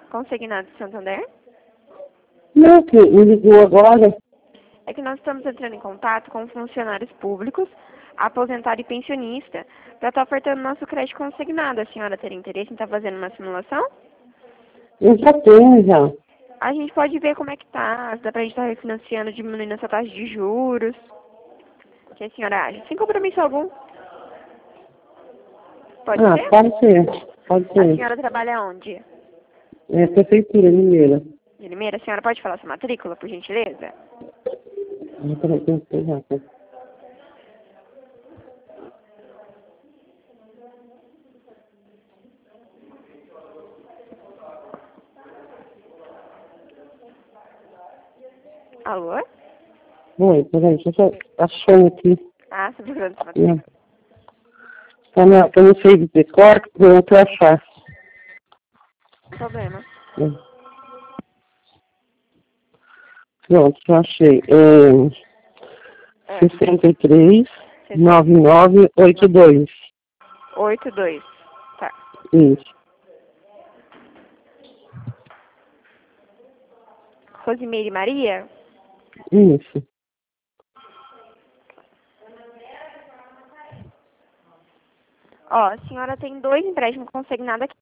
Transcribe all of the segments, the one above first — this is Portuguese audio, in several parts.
Consignado de Santander? Não, que me ligou agora. É que nós estamos entrando em contato com funcionários públicos, aposentado e pensionista, para estar ofertando nosso crédito consignado. A senhora teria interesse em estar fazendo uma simulação? Eu já tenho, já. A gente pode ver como é que tá, se dá pra gente estar refinanciando, diminuindo essa taxa de juros. O que a senhora acha? Sem compromisso algum. Pode ser? Pode ser. Pode A ser. senhora trabalha onde? É Prefeitura Mineira. De Limeira? A senhora pode falar sua matrícula, por gentileza? Peraí, tem que pegar, tá? Alô? Oi, peraí, deixa eu só achando aqui. Ah, você procurando sua matrícula. Eu não sei de decor, eu vou achar. Problema. Pronto, já achei. 63 9982. 82. Tá. Isso. Rosimeire Maria? Isso. Ó, a senhora tem 2 empréstimos consignados aqui.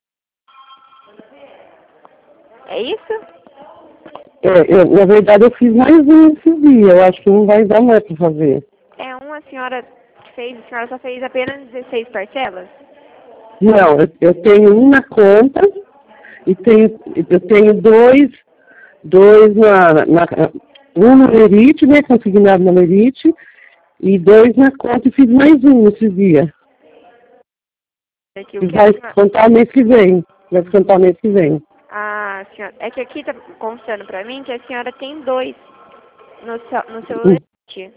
É isso? Na verdade, eu fiz mais um esse dia. Eu acho que não vai dar mais pra fazer. É um a senhora fez, a senhora só fez apenas 16 parcelas? Não, eu tenho um na conta e eu tenho dois um no Lerite, né, consignado na Lerite, e 2 na conta e fiz mais um esse dia. É que o E que vai a senhora... contar mês que vem. Vai contar mês que vem. Ah, senhora... É que aqui tá constando pra mim que a senhora tem 2 no seu Lerite.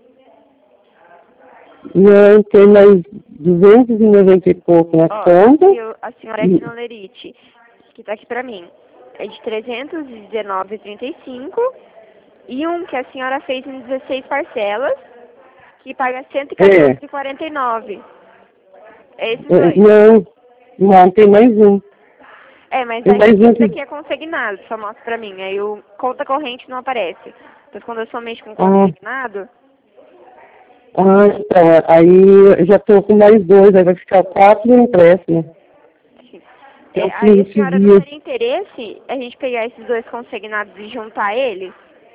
Não, tem mais 290 e pouco na Ó, conta. a senhora aqui no Lerite, que tá aqui pra mim, é de 319,35 e um que a senhora fez em 16 parcelas, que paga 114,49. É esses dois. Não, tem mais um. É, mas Tem aí mais um esse que... daqui é consignado, só mostra pra mim. Aí o conta corrente não aparece. Então quando eu somente com consignado, então, aí eu já tô com mais 2, aí vai ficar 4 no empréstimo. aí a senhora não teria interesse a gente pegar esses 2 consignados e juntar eles?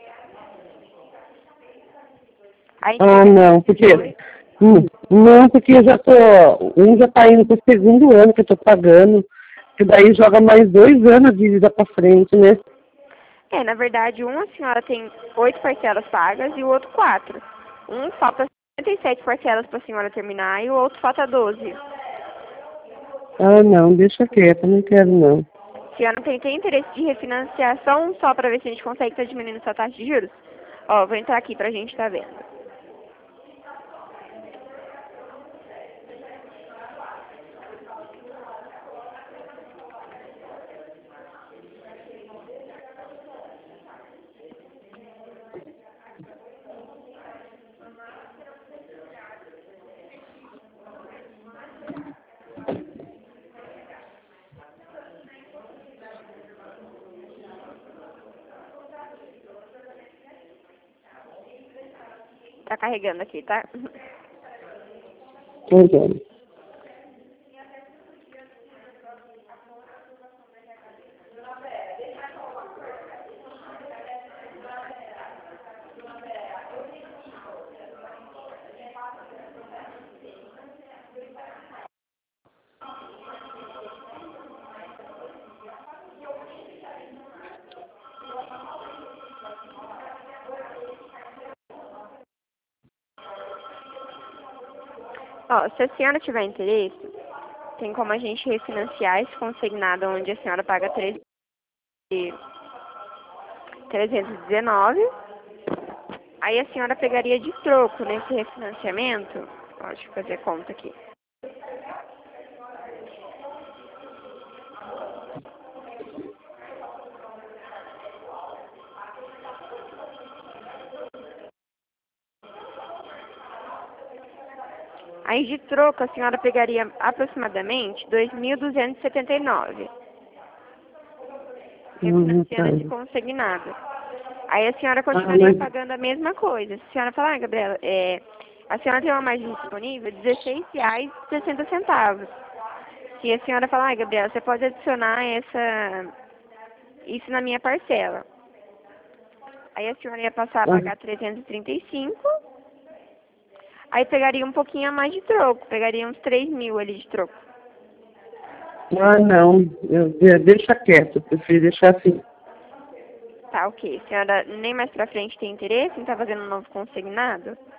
Não, porque... Não, porque eu já tô... Um já tá indo pro segundo ano que eu tô pagando. Que daí joga mais 2 anos de vida pra frente, né? Na verdade, um a senhora tem 8 parcelas pagas e o outro 4. Um falta 57 parcelas pra senhora terminar e o outro falta 12. Não, deixa quieto, não quero não. A senhora não tem interesse de refinanciar só um só pra ver se a gente consegue estar diminuindo sua taxa de juros? Ó, vou entrar aqui pra gente estar vendo. Tá carregando aqui, tá? Entendo. Ó, se a senhora tiver interesse, tem como a gente refinanciar esse consignado onde a senhora paga 319. Aí a senhora pegaria de troco nesse refinanciamento. Ó, deixa eu fazer a conta aqui. Aí de troco a senhora pegaria aproximadamente 2.279. refinanciando esse Tá. consignado. Aí a senhora continuaria mas, pagando a mesma coisa. Se a senhora falar, Gabriela, a senhora tem uma margem disponível de R$16,60. Se a senhora falar, Gabriela, você pode adicionar isso na minha parcela. Aí a senhora ia passar a pagar 335. Aí pegaria um pouquinho a mais de troco. Pegaria uns 3.000 ali de troco. não, deixa quieto, eu prefiro deixar assim. Tá, ok. A senhora nem mais pra frente tem interesse em estar fazendo um novo consignado?